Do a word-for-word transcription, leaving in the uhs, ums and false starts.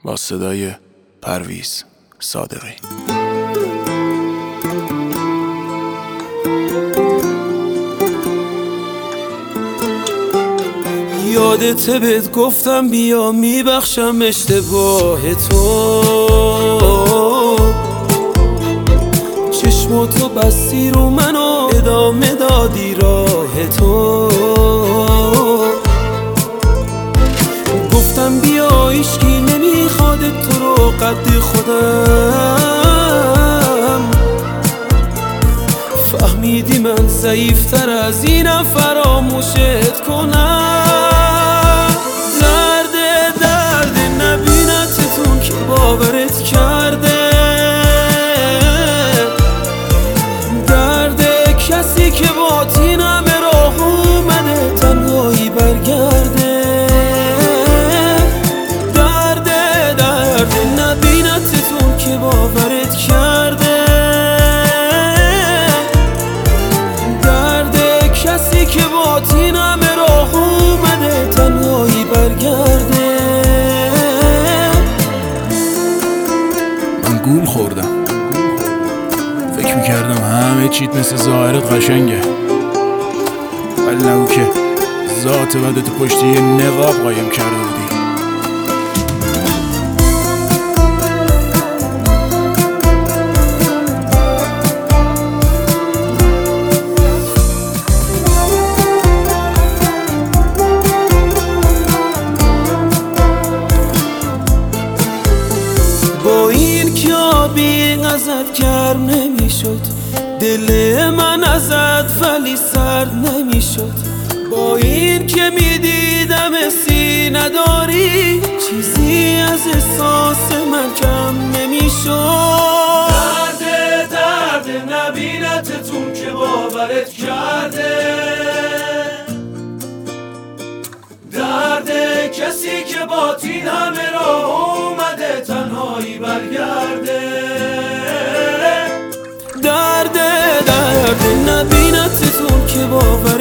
با صدای پرویز صادقی. یادت بهت گفتم بیا میبخشم اشتباه تو، چشماتو بستی رو منو ادامه دادی راه تو. گفتم بیا هیچکی نمیخواد تو رو قد خودم، فهمیدی من ضعیفتر از اینم فراموشت کنم. درد درد نبینتتون که باورت کرده، درد کسی که با تین همه راه اومده تنهایی برگرده. درد درد نبینتتون که باورت کرده، درد کسی که با تین همه راه اومده تنهایی برگرده. من گول خوردم، فکر میکردم همه چیت مثل ظاهرت قشنگه، ولی نگو که ذات بدت پشت یه نقاب قایم کرده بودی. با این که آبی ازت گرم نمیشد، دل من ازت ولی سرد نمیشد. با این که میدیدم حسی نداری، چیزی از احساس من کم نمیشد. درد درد نبینتتون که باورت کرده، درد کسی که با تین همه راه اومده تنهایی برگرده. درد درد نبینتتون که باورت